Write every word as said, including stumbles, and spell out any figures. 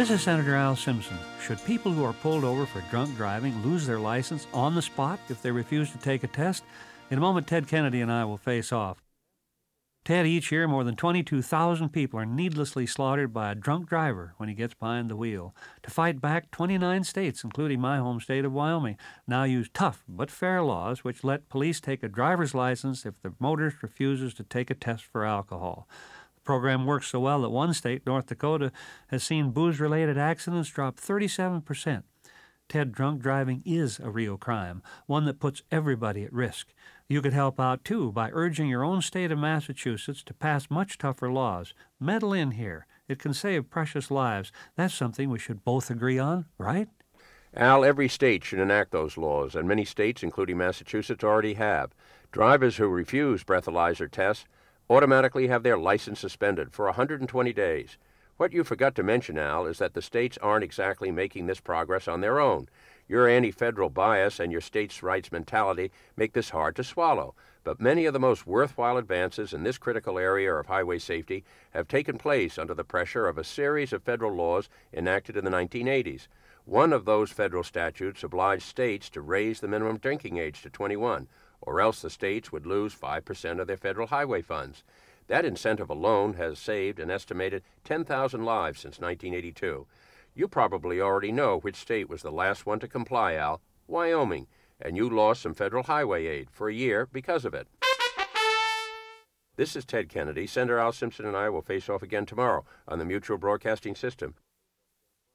This is Senator Al Simpson. Should people who are pulled over for drunk driving lose their license on the spot if they refuse to take a test? In a moment, Ted Kennedy and I will face off. Ted, each year more than twenty-two thousand people are needlessly slaughtered by a drunk driver when he gets behind the wheel. To fight back, twenty-nine states, including my home state of Wyoming, now use tough but fair laws which let police take a driver's license if the motorist refuses to take a test for alcohol. The program works so well that one state, North Dakota, has seen booze-related accidents drop thirty-seven percent. Ted, drunk driving is a real crime, one that puts everybody at risk. You could help out, too, by urging your own state of Massachusetts to pass much tougher laws. Meddle in here. It can save precious lives. That's something we should both agree on, right? Al, every state should enact those laws, and many states, including Massachusetts, already have. Drivers who refuse breathalyzer tests automatically have their license suspended for one hundred twenty days. What you forgot to mention, Al, is that the states aren't exactly making this progress on their own. Your anti-federal bias and your states' rights mentality make this hard to swallow. But many of the most worthwhile advances in this critical area of highway safety have taken place under the pressure of a series of federal laws enacted in the nineteen eighties. One of those federal statutes obliged states to raise the minimum drinking age to twenty-one, or else the states would lose five percent of their federal highway funds. That incentive alone has saved an estimated ten thousand lives since nineteen eighty-two. You probably already know which state was the last one to comply, Al. Wyoming. And you lost some federal highway aid for a year because of it. This is Ted Kennedy. Senator Al Simpson and I will face off again tomorrow on the Mutual Broadcasting System.